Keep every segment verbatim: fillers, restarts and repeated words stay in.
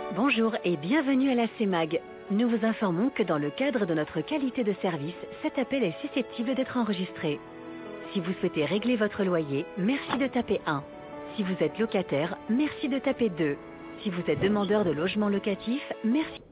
Bonjour et bienvenue à la CEMAG. Nous vous informons que dans le cadre de notre qualité de service, cet appel est susceptible d'être enregistré. Si vous souhaitez régler votre loyer, merci de taper un. Si vous êtes locataire, merci de taper deux. Si vous êtes demandeur de logement locatif, merci.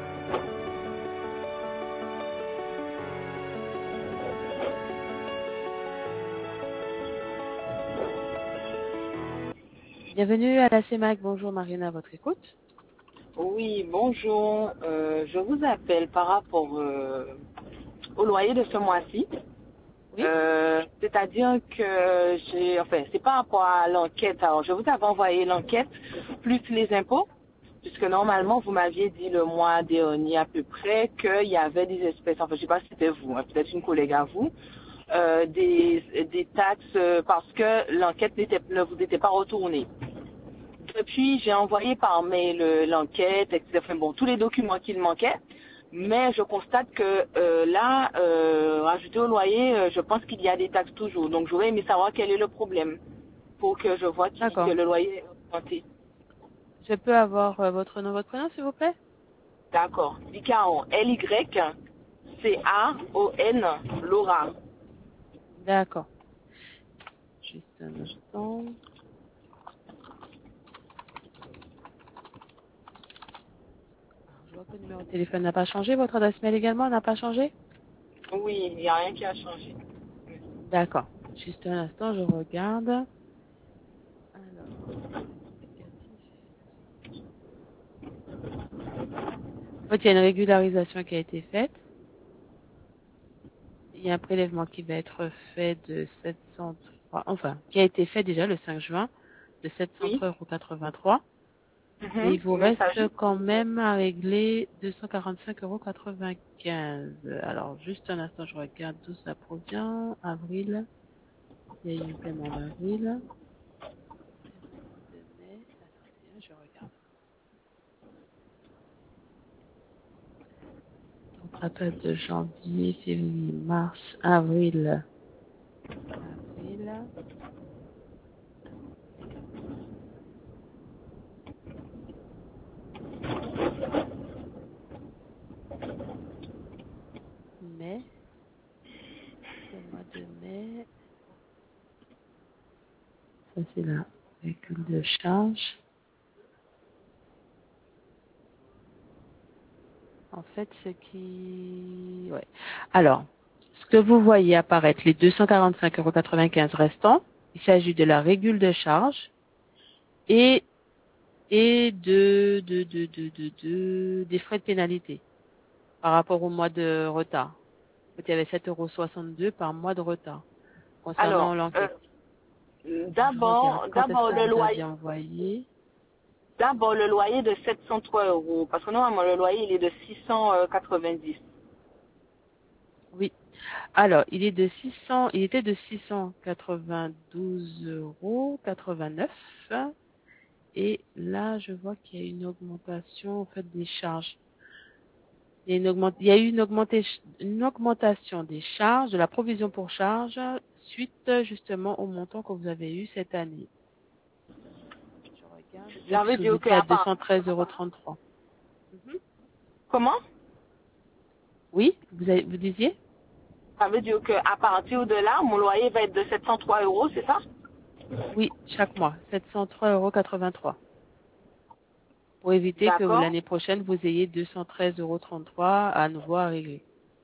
Bienvenue à la CEMAG. Bonjour Marina, à votre écoute. Oui, bonjour. Euh, je vous appelle par rapport euh, au loyer de ce mois-ci. Oui. Euh, C'est-à-dire que j'ai, enfin, c'est par rapport à l'enquête. Alors, je vous avais envoyé l'enquête plus les impôts, puisque normalement vous m'aviez dit le mois dernier à peu près qu'il y avait des espèces. Enfin, je ne sais pas si c'était vous, hein, peut-être une collègue à vous. Euh, des, des taxes euh, parce que l'enquête n'était, ne vous était pas retournée. Depuis, j'ai envoyé par mail euh, l'enquête, et cetera. Enfin, bon, tous les documents qu'il manquait. Mais je constate que euh, là, euh, rajouté au loyer, euh, je pense qu'il y a des taxes toujours. Donc, j'aurais aimé savoir quel est le problème pour que je vois qui, que D'accord. le loyer est augmenté. Je peux avoir euh, votre nom, votre prénom, s'il vous plaît? D'accord. Licaon, L Y C A O N, Laura. D'accord. Juste un instant. Je vois que le numéro de téléphone n'a pas changé. Votre adresse mail également n'a pas changé? Oui, il n'y a rien qui a changé. D'accord. Juste un instant, je regarde. Alors, explicatif. En fait, il y a une régularisation qui a été faite. Il y a un prélèvement qui va être fait de sept cent trois, enfin, qui a été fait déjà le cinq juin, de Oui. sept cent trois euros quatre-vingt-trois. Mais il Mhm. vous Mais ça reste juste. quand même à régler deux cent quarante-cinq euros quatre-vingt-quinze. Alors, juste un instant, je regarde d'où ça provient. Avril. Il y a eu un paiement d'avril. Paiement de mai. Attendez, hein, je regarde. Donc, à partir de janvier, février, mars, avril. Avril. Mai. Le mois de mai. Ça, c'est la calcul de charge. En fait, ce qui... Ouais. Alors, ce que vous voyez apparaître, les deux cent quarante-cinq euros quatre-vingt-quinze restants, il s'agit de la régule de charge et, et de, de, de, de, de, de- des frais de pénalité par rapport au mois de retard. En fait, il y avait sept euros soixante-deux par mois de retard concernant Alors, euh, l'enquête. Je regarde d'abord, quand est-ce d'abord que le vous loyer. aviez envoyé. D'abord, le loyer de sept cent trois euros, parce que normalement, le loyer, il est de six cent quatre-vingt-dix. Oui. Alors, il est de six cents, il était de six cent quatre-vingt-douze euros quatre-vingt-neuf. Et là, je vois qu'il y a une augmentation en fait des charges. Il y a, une augmente- il y a eu une, augmentation, une augmentation des charges, de la provision pour charge, suite justement au montant que vous avez eu cette année. Je regarde. Oui, Ça veut puisque vous dire que étiez à à part- deux cent treize euros trente-trois. Mhm. Comment? Oui, vous, avez, vous disiez? Ça veut dire que à partir de là, mon loyer va être de sept cent trois euros, c'est ça? Oui, chaque mois, sept cent trois euros quatre-vingt-trois. Pour éviter que D'accord. l'année prochaine, vous ayez deux cent treize euros trente-trois à nouveau à régler.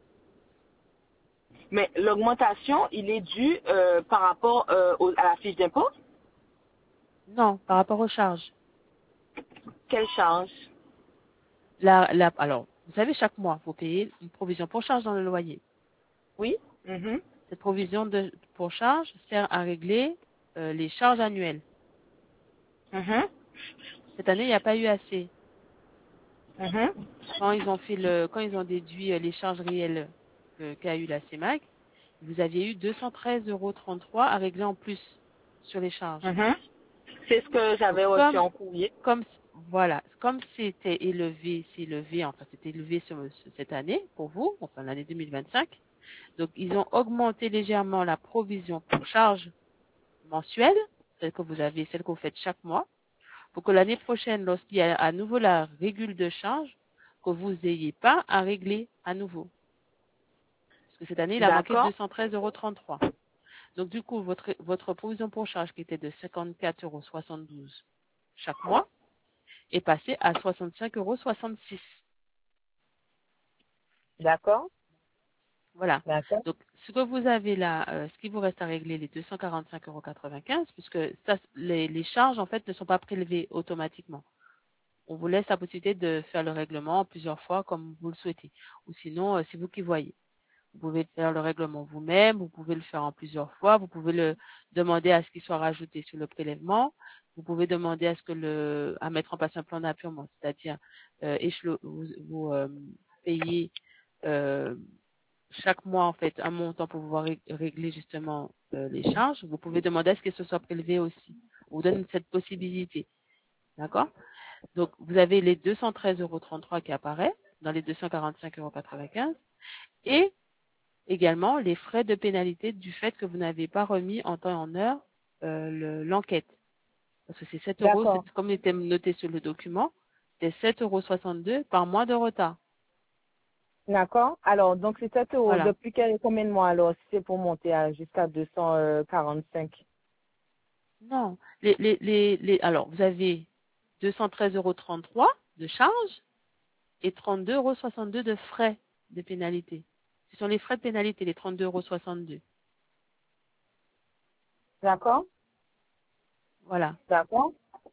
Mais l'augmentation, il est dû euh, par rapport euh, au- à la fiche d'impôt? Non, par rapport aux charges. Quelle charge? La, la, alors, vous savez, chaque mois, vous payez une provision pour charge dans le loyer. Oui. Mhm. Cette provision de, pour charge sert à régler euh, les charges annuelles. Mhm. Cette année, il n'y a pas eu assez. Mhm. Quand ils ont fait le, quand ils ont déduit euh, les charges réelles que- qu'a eu la CEMAG, vous aviez eu deux cent treize euros trente-trois à régler en plus sur les charges. Mhm. C'est ce que Donc, j'avais reçu comme, en courrier. comme, voilà, comme c'était élevé, c'est élevé, enfin, c'était élevé sur- cette année pour vous, enfin, l'année deux mille vingt-cinq. Donc, ils ont augmenté légèrement la provision pour charges mensuelles, celle que vous avez, celle que vous faites chaque mois, pour que l'année prochaine, lorsqu'il y a à nouveau la régule de charge, que vous n'ayez pas à régler à nouveau. Parce que cette année, il a manqué D'accord. deux cent treize euros trente-trois. Donc, du coup, votre, votre provision pour charge qui était de cinquante-quatre euros soixante-douze chaque mois est passée à soixante-cinq euros soixante-six. D'accord. Voilà. D'accord. Donc, ce que vous avez là, euh, ce qui vous reste à régler, les deux cent quarante-cinq euros quatre-vingt-quinze, puisque ça, les, les charges, en fait, ne sont pas prélevées automatiquement. On vous laisse la possibilité de faire le règlement plusieurs fois comme vous le souhaitez. Ou sinon, euh, c'est vous qui voyez. Vous pouvez faire le règlement vous-même, vous pouvez le faire en plusieurs fois, vous pouvez le demander à ce qu'il soit rajouté sur le prélèvement, vous pouvez demander à ce que le, à mettre en place un plan d'appurement, c'est-à-dire euh, échelo- vous, vous euh, payez euh, chaque mois en fait un montant pour pouvoir ré- régler justement euh, les charges. Vous pouvez demander à ce que ce soit prélevé aussi. On vous donne cette possibilité, d'accord? Donc vous avez les deux cent treize euros trente-trois qui apparaît dans les deux cent quarante-cinq euros quatre-vingt-quinze et également les frais de pénalité du fait que vous n'avez pas remis en temps et en heure euh, le- l'enquête. Parce que c'est sept euros, D'accord. c'est- comme il était noté sur le document, c'était sept euros soixante-deux par mois de retard. D'accord. Alors, donc c'est sept euros. Voilà. Depuis quel- combien de mois alors si c'est pour monter à jusqu'à deux cent quarante-cinq? Non. Les, les, les, les, alors, vous avez deux cent treize euros trente-trois de charges et trente-deux euros soixante-deux de frais de pénalité. Ce sont les frais de pénalité, les trente-deux euros soixante-deux. D'accord. Voilà. D'accord.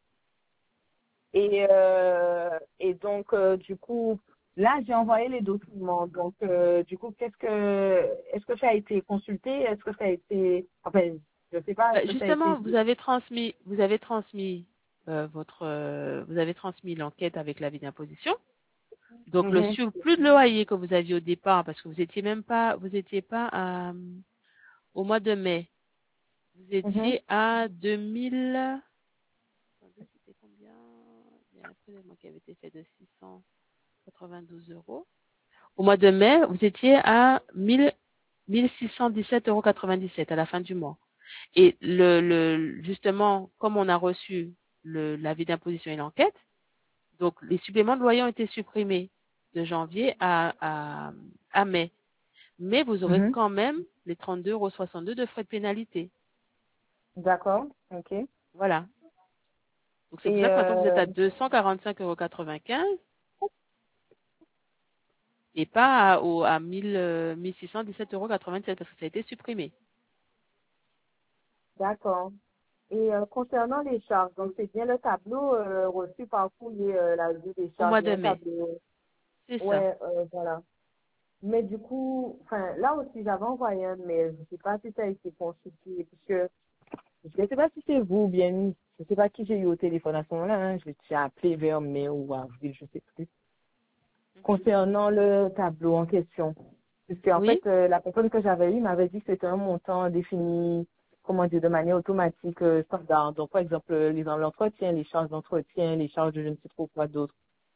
Et, euh, et donc, euh, du coup, là, j'ai envoyé les documents. Donc, euh, du coup, qu'est-ce que, est-ce que ça a été consulté? Est-ce que ça a été, enfin, je sais pas, Bah, est-ce que ça a été, justement, vous avez transmis, vous avez transmis euh, votre, euh, vous avez transmis l'enquête avec l'avis d'imposition. Donc le Mhm, surplus de loyer que vous aviez au départ, parce que vous étiez même pas, vous étiez pas à, au mois de mai, vous mhm, étiez à deux mille. Attendez, c'était combien? Il y a un prélèvement qui avait été fait de six cent quatre-vingt-douze euros. Au mois de mai, vous étiez à mille six cent dix-sept euros quatre-vingt-dix-sept à la fin du mois. Et le, le, justement, comme on a reçu le- l'avis d'imposition et l'enquête, donc les suppléments de loyer ont été supprimés de janvier à, à, à mai. Mais vous aurez mhm. quand même les trente-deux euros soixante-deux de frais de pénalité. D'accord. OK. Voilà. Donc c'est pour Et, ça que maintenant vous êtes euh, à deux cent quarante-cinq euros quatre-vingt-quinze et pas à, au, à mille, euh, mille six cent dix-sept euros quatre-vingt-sept parce que ça a été supprimé. d'accord. Et euh, concernant les charges, donc c'est bien le tableau euh, reçu par courrier, euh, la vue des Au charges, mois il y a de un mai. tableau. C'est ça. Ouais, euh, voilà. Mais du coup, enfin, là aussi, j'avais envoyé un mail. Je ne sais pas si ça a été consulté, puisque je ne sais pas si c'est vous ou bien, je ne sais pas qui j'ai eu au téléphone à ce moment-là. Hein. Je t'ai appelé vers mai ou avril, je ne sais plus. Concernant le tableau en question. Puisque, en fait, Oui. euh, la personne que j'avais eue m'avait dit que c'était un montant défini, comment dire, de manière automatique, euh, standard. Donc, par exemple, les l'entretien, les charges d'entretien, les charges de je ne sais trop quoi d'autre.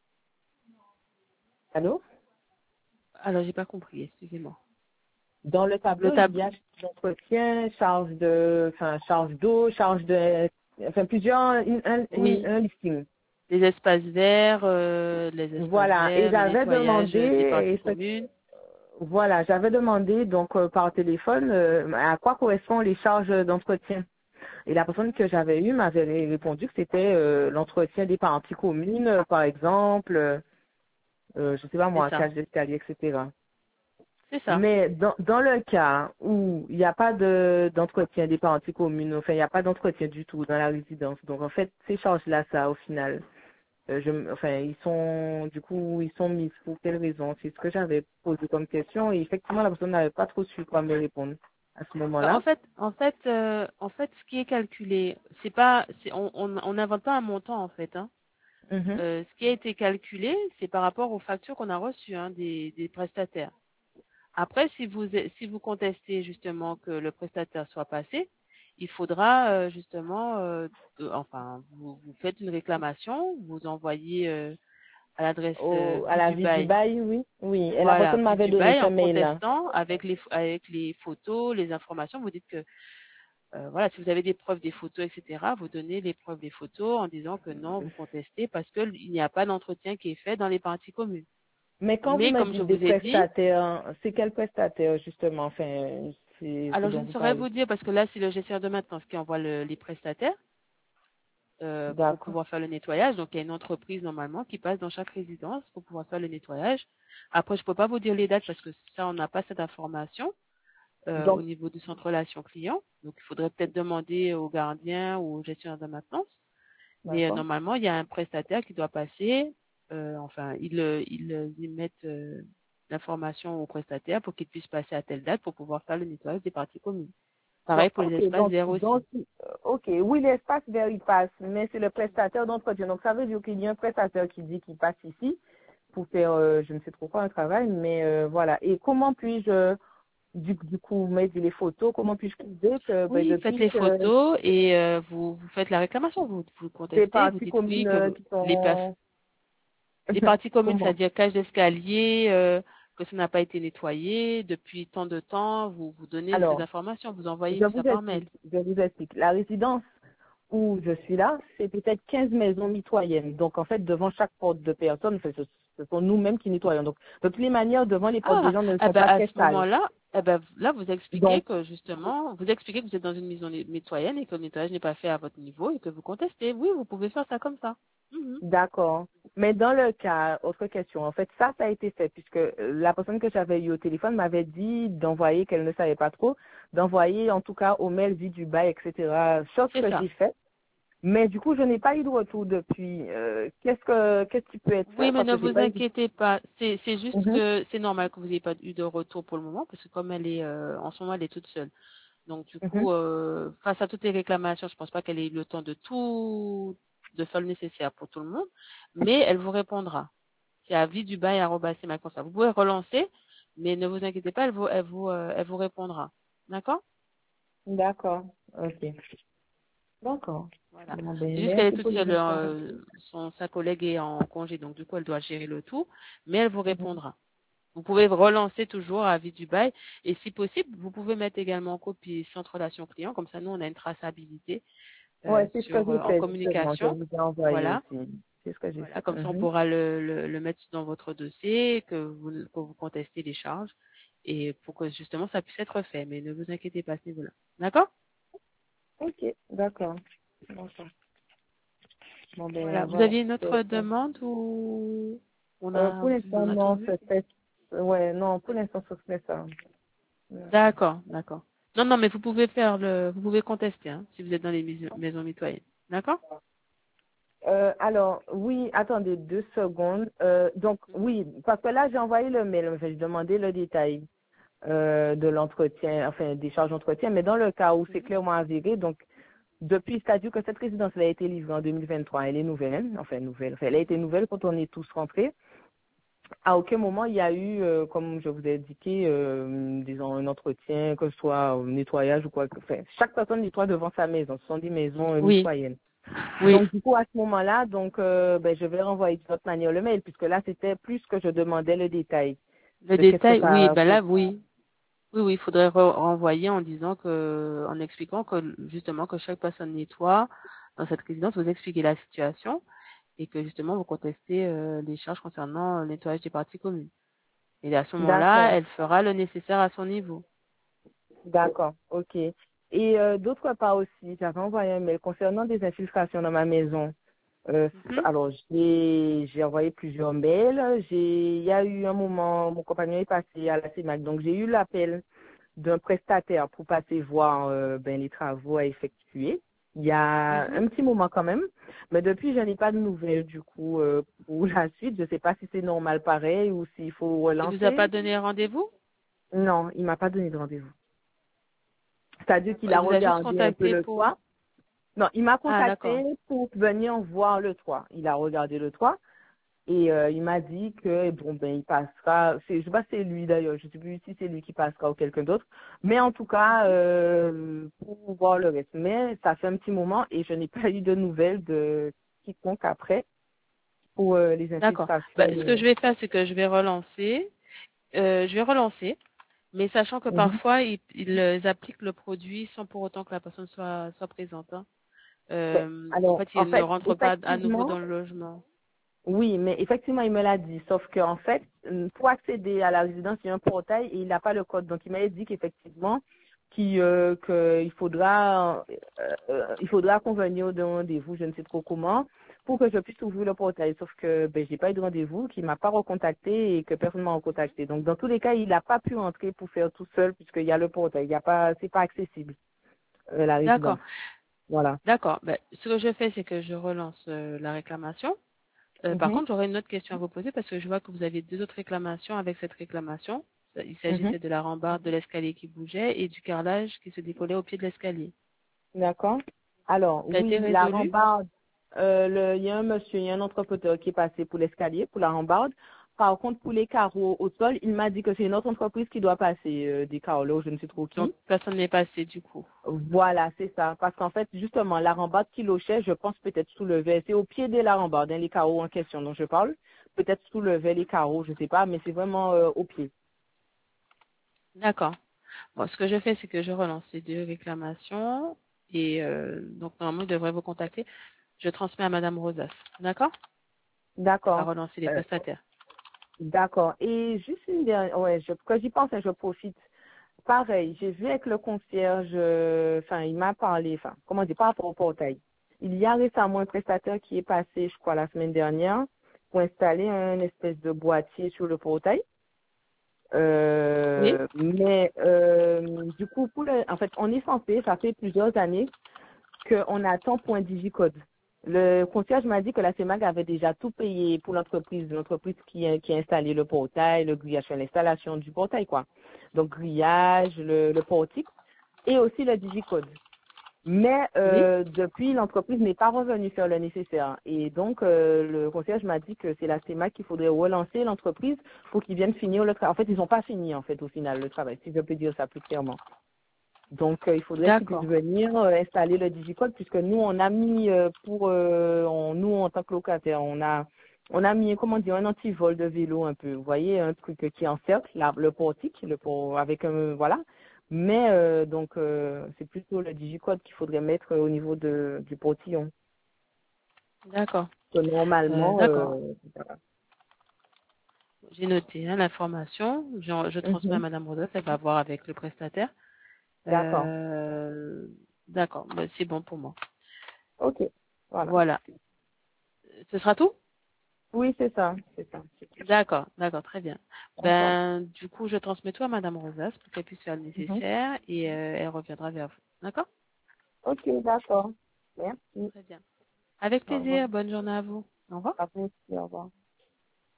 Allô? Alors j'ai pas compris, excusez-moi. Dans le Le tableau, il y tableau. a charge d'entretien, charge de, enfin, charge d'eau, charge de, enfin, plusieurs, une- un, une- Oui. un listing. Les espaces verts, euh, les espaces Voilà. Et verts, le j'avais nettoyage demandé, des parties et ce- communes. voilà, j'avais demandé, donc, euh, par téléphone, euh, à quoi correspondent les charges d'entretien. Et la personne que j'avais eue m'avait ré- répondu que c'était euh, l'entretien des parties communes, euh, par exemple, euh, euh, je sais pas C'est moi, ça. cage d'escalier, et cetera. C'est ça. Mais dans, dans le cas où il n'y a pas de d'entretien des parties communes, enfin il n'y a pas d'entretien du tout dans la résidence, donc en fait ces charges-là, ça au final, euh, je, enfin ils sont du coup ils sont mis pour quelle raison? C'est ce que j'avais posé comme question et effectivement la personne n'avait pas trop su quoi me répondre à ce Bah, en moment-là. fait, en fait, euh, en fait, ce qui est calculé, c'est pas, c'est, on on on n'invente pas un montant en fait. Hein. Mhm. Euh, ce qui a été calculé, c'est par rapport aux factures qu'on a reçues hein, des, des prestataires. Après, si vous si vous contestez justement que le prestataire soit passé, il faudra euh, justement, euh, euh, enfin, vous, vous faites une réclamation, vous envoyez euh, à l'adresse euh, Au, à vie la du vie du bail. bail, oui. Oui. Et la Voilà, personne vie m'avait du donné bail ce en mail-là. contestant avec les avec les photos, les informations. Vous dites que euh, voilà, si vous avez des preuves des photos, et cetera, vous donnez les preuves des photos en disant que non, vous contestez parce qu'il n'y a pas d'entretien qui est fait dans les parties communes. Mais quand vous Mais me comme je dites des vous ai dit, prestataires, c'est quel prestataire justement, enfin, c'est ce alors je dont ne vous saurais parlez? vous dire parce que là, c'est le gestionnaire de maintenance qui envoie le- les prestataires euh, pour D'accord. pouvoir faire le nettoyage. Donc, il y a une entreprise normalement qui passe dans chaque résidence pour pouvoir faire le nettoyage. Après, je ne peux pas vous dire les dates parce que ça, on n'a pas cette information euh, au Donc, niveau du centre relation client. Donc, il faudrait peut-être demander au gardien ou au gestionnaire de maintenance. Mais euh, d'accord. normalement, il y a un prestataire qui doit passer. Euh, enfin, ils, euh, ils, euh, ils mettent euh, l'information au prestataire pour qu'il puisse passer à telle date pour pouvoir faire le nettoyage des parties communes. Donc, Pareil pour les ok, espaces donc, verts donc, aussi. euh, ok, oui, l'espace vert, il passe, mais c'est le prestataire d'entretien. Donc, ça veut dire qu'il y a un prestataire qui dit qu'il passe ici pour faire, euh, je ne sais trop quoi, un travail, mais euh, voilà. Et comment puis-je, euh, du, du coup, mettre les photos, comment puis-je prouver que ben, Oui, faites depuis les que photos et euh, vous, vous faites la réclamation. Vous, vous des contestez, vous parties dites oui communes que euh, vous- qui les, pers- sont... les parties communes, comment? c'est-à-dire cage d'escalier, euh, que ça n'a pas été nettoyé depuis tant de temps, vous, vous donnez ces Alors, informations, vous envoyez je ça vous par mail. explique, je vous explique. La résidence où je suis là, c'est peut-être quinze maisons mitoyennes. Donc, en fait, devant chaque porte de personne, ce, ce sont nous-mêmes qui nettoyons. Donc, de toutes les manières, devant les portes des Ah, gens ne eh sont ben pas à très ce sales. moment-là, eh ben là vous expliquez Donc, que justement, vous expliquez que vous êtes dans une maison né- nettoyenne et que le nettoyage n'est pas fait à votre niveau et que vous contestez. Oui, vous pouvez faire ça comme ça. Mhm. d'accord. Mais dans le cas, autre question, en fait, ça, ça a été fait puisque euh, la personne que j'avais eue au téléphone m'avait dit d'envoyer, qu'elle ne savait pas trop, d'envoyer en tout cas au mail vu du bail, et cetera. Chose C'est que ça. j'ai fait. Mais du coup, je n'ai pas eu de retour depuis. Euh, qu'est-ce que qu'est-ce qui peut être Oui, fait mais parce ne que j'ai vous pas eu. inquiétez pas. C'est c'est juste Mhm. que c'est normal que vous n'ayez pas eu de retour pour le moment parce que comme elle est euh, en ce moment elle est toute seule. Donc du Mhm. coup, euh, face à toutes les réclamations, je pense pas qu'elle ait eu le temps de tout de faire le nécessaire pour tout le monde, mais elle vous répondra. C'est avis du bail arobase c'est ma constat. Vous pouvez relancer, mais ne vous inquiétez pas, elle vous elle vous euh, elle vous répondra. D'accord? D'accord. Ok. D'accord. Voilà. Bon, C'est ben, juste qu'elle est merci toute pour les seule. informations. euh, son sa collègue est en congé, donc du coup elle doit gérer le tout, mais elle vous Mhm. répondra. Vous pouvez relancer toujours avis du bail et si possible, vous pouvez mettre également en copie centre relation client, comme ça nous on a une traçabilité euh, Ouais, c'est ce que sur j'ai euh, en fait justement. Je communication. vous ai envoyé Voilà, aussi. C'est ce que j'ai voilà, fait. comme ça on Mhm. pourra le, le, le mettre dans votre dossier, que vous, que vous contestez les charges et pour que justement ça puisse être fait. Mais ne vous inquiétez pas à ce niveau-là. D'accord? Ok. D'accord. D'accord. Bon Voilà. ben Vous voilà. aviez une autre C'est ça. demande ou on Euh, a pour vu, l'instant on a tout non, vu? ce serait. Ouais, non, pour l'instant ce serait ça. D'accord. D'accord, d'accord. Non, non, mais vous pouvez faire le, vous pouvez contester hein, si vous êtes dans les maisons, maisons mitoyennes. D'accord? Euh, alors, oui, attendez deux secondes. Euh, donc, oui, parce que là, j'ai envoyé le mail, enfin, j'ai demandé le détail euh, de l'entretien, enfin, des charges d'entretien, mais dans le cas où c'est Mhm. clairement avéré, donc, depuis, c'est-à-dire que cette résidence elle a été livrée en deux mille vingt-trois, elle est nouvelle, enfin, nouvelle, enfin, elle a été Mhm. nouvelle quand on est tous rentrés. À aucun moment, il y a eu, euh, comme je vous ai indiqué, euh, disons, un entretien, que ce soit un nettoyage ou quoi. que- Enfin, chaque personne nettoie devant sa maison, ce sont des maisons euh, Oui, mitoyennes. oui. Donc, du coup, à ce moment-là, donc, euh, ben, je vais renvoyer d'une autre manière le mail, puisque là, c'était plus que je demandais le détail Le de qu'est-ce que détail, oui, ça... ben là, oui. Oui, oui, il faudrait re- renvoyer en disant que, en expliquant que, justement, que chaque personne nettoie dans cette résidence, vous expliquez la situation et que, justement, vous contestez euh, les charges concernant le nettoyage des parties communes. Et à ce moment-là, D'accord, elle fera le nécessaire à son niveau. d'accord, ok. Et euh, d'autre part aussi, j'avais envoyé un mail concernant des infiltrations dans ma maison. Euh, Mhm. alors, j'ai j'ai envoyé plusieurs mails. J'ai, il y a eu un moment, mon compagnon est passé à la CEMAC, donc j'ai eu l'appel d'un prestataire pour passer voir euh, ben, les travaux à effectuer. Il y a Mhm. un petit moment quand même, mais depuis, je n'ai pas de nouvelles du coup euh, pour la suite. Je ne sais pas si c'est normal pareil ou s'il faut Il vous a pas relancer. donné rendez-vous? Non, il m'a pas donné de rendez-vous. C'est-à-dire qu'il D'accord. Il a vous a juste regardé un peu contacté le pour... toit. Non, il m'a Ah, d'accord. contacté pour venir voir le toit. Il a regardé le toit. Et euh, il m'a dit que bon ben il passera, c'est, je sais pas si c'est lui d'ailleurs, je sais plus si c'est lui qui passera ou quelqu'un d'autre, mais en tout cas euh, pour voir le reste. Mais ça fait un petit moment et je n'ai pas eu de nouvelles de quiconque après pour euh, les D'accord. Bah, ce que infiltrations. je vais faire, c'est que je vais relancer. Euh, je vais relancer. Mais sachant que Mhm. parfois, ils, ils appliquent le produit sans pour autant que la personne soit, soit présente. Hein. Ben, Euh, en alors, fait, en ils ne fait, rentrent pas à nouveau effectivement, dans le logement. oui, mais effectivement, il me l'a dit. Sauf qu'en fait, euh, pour accéder à la résidence, il y a un portail et il n'a pas le code. Donc, il m'a dit qu'effectivement, qu'il euh, qu'il faudra, euh, euh, il faudra convenir d'un rendez-vous, je ne sais trop comment, pour que je puisse ouvrir le portail. Sauf que ben, j'ai pas eu de rendez-vous, qu'il m'a pas recontacté et que personne m'a recontacté. Donc, dans tous les cas, il n'a pas pu entrer pour faire tout seul puisqu'il y a le portail. Il y a pas, c'est pas accessible, euh, la D'accord, résidence. Voilà. d'accord. Ben, ce que je fais, c'est que je relance euh, la réclamation. Euh, par Mhm, contre, j'aurais une autre question à vous poser parce que je vois que vous avez deux autres réclamations avec cette réclamation. Ça- Il mhm. s'agissait de la rambarde de l'escalier qui bougeait et du carrelage qui se décollait au pied de l'escalier. D'accord. Alors, Ça a été oui, la résolu? rambarde, euh, le- il y a un monsieur, il y a un entrepreneur qui est passé pour l'escalier, pour la rambarde. Par contre, pour les carreaux au sol, il m'a dit que c'est une autre entreprise qui doit passer euh, des carreaux, là, je ne sais trop Donc, qui. personne n'est passé du coup. Voilà, c'est ça. Parce qu'en fait, justement, la rambarde qui lochait, je pense peut-être soulevait, c'est au pied de la rambarde, hein, les carreaux en question dont je parle. Peut-être soulevait les carreaux, je sais pas, mais c'est vraiment euh, au pied. D'accord. Bon, ce que je fais, c'est que je relance ces deux réclamations et euh, donc normalement, il devrait vous contacter. Je transmets à Madame Rosas. D'accord? Elle va D'accord. relancer les Euh, prestataires. d'accord. Et juste une dernière, ouais, je, quand j'y pense, hein, je profite. Pareil, j'ai vu avec le concierge, euh, enfin, il m'a parlé, enfin, comment dire, par rapport au portail. Il y a récemment un prestataire qui est passé, je crois, la semaine dernière, pour installer un espèce de boîtier sur le portail. Oui? Euh, mais euh, du coup, pour le, en fait, on est censé, ça fait plusieurs années qu'on attend pour un digicode. Le concierge m'a dit que la CEMAG avait déjà tout payé pour l'entreprise, l'entreprise qui a, qui a installé le portail, le grillage, enfin, l'installation du portail, quoi. Donc, grillage, le, le portique et aussi le digicode. Mais Oui? euh, depuis, l'entreprise n'est pas revenue faire le nécessaire. Et donc, euh, le concierge m'a dit que c'est la CEMAG qu'il faudrait relancer l'entreprise pour qu'ils viennent finir le travail. En fait, ils n'ont pas fini, en fait, au final, le travail, si je peux dire ça plus clairement. Donc, euh, il faudrait qu'ils puissent D'accord. venir euh, installer le digicode puisque nous, on a mis euh, pour euh, on- nous en tant que locataire, on a on a mis comment dire un antivol de vélo un peu. Vous voyez un truc euh, qui encercle la- le portique, le pour avec un voilà. Mais euh, donc euh, c'est plutôt le digicode qu'il faudrait mettre au niveau de du portillon. D'accord. Que Euh, normalement, d'accord. euh, voilà. J'ai noté hein, l'information. Je, je transmets à Mhm. Madame Rosas. Elle va voir avec le prestataire. D'accord. Euh, d'accord. Ben, c'est bon pour moi. Ok. Voilà. Voilà. Ce sera tout? Oui, c'est ça, c'est ça. D'accord, d'accord, très bien. D'accord. Ben, du coup, je transmets tout à Madame Rosas pour qu'elle puisse faire le Mhm. nécessaire et euh, elle reviendra vers vous. D'accord? Ok, d'accord. Merci. Très bien. Avec Au revoir. plaisir. Bonne journée à vous. Au revoir. À vous aussi, au revoir.